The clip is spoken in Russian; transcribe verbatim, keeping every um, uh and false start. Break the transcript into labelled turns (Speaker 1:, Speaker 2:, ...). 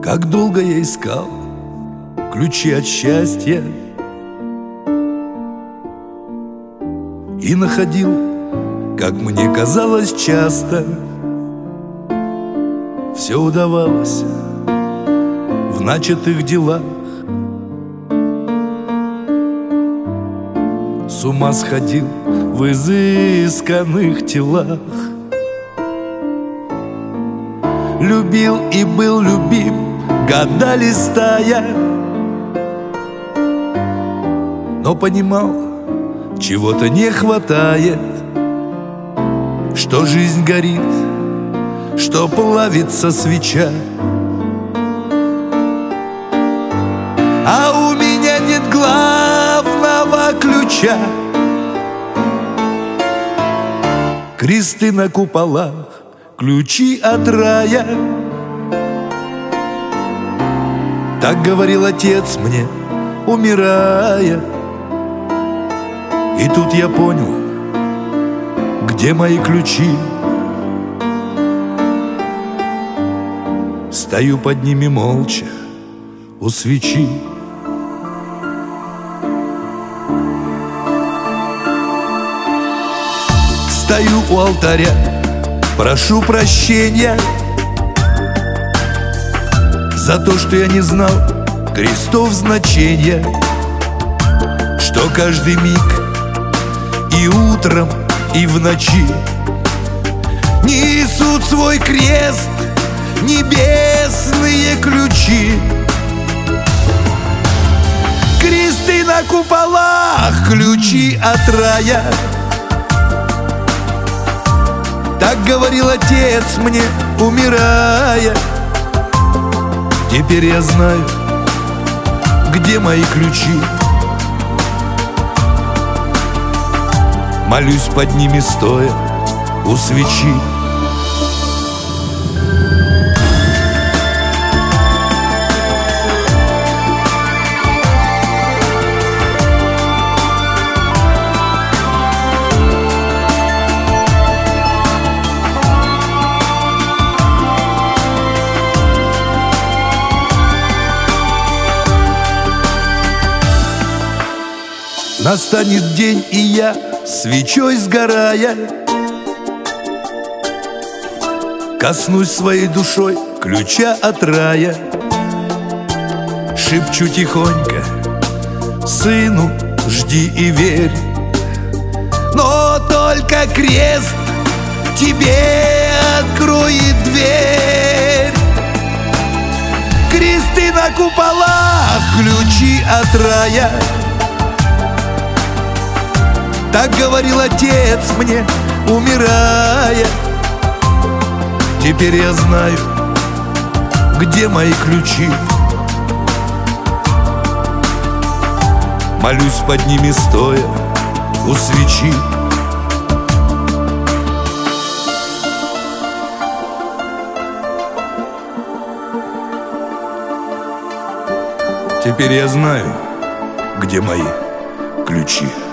Speaker 1: Как долго я искал ключи от счастья и находил, как мне казалось, часто. Все удавалось в начатых делах. С ума сходил в изысканных телах. Любил и был любим года листая, но понимал, чего-то не хватает, что жизнь горит, что плавится свеча, а у меня нет главного ключа. Кресты на куполах, ключи от рая. Так говорил отец мне, умирая. И тут я понял, где мои ключи. Стою под ними молча у свечи. Стою у алтаря, прошу прощения за то, что я не знал крестов значения, что каждый миг и утром, и в ночи несут свой крест небесные ключи. Кресты на куполах, ключи от рая. Так говорил отец мне, умирая. Теперь я знаю, где мои ключи. Молюсь под ними стоя у свечи. Настанет день, и я, свечой сгорая, коснусь своей душой ключа от рая. Шепчу тихонько сыну, жди и верь, но только крест тебе откроет дверь. Кресты на куполах, ключи от рая. Так говорил отец мне, умирая. Теперь я знаю, где мои ключи. Молюсь под ними стоя у свечи. Теперь я знаю, где мои ключи.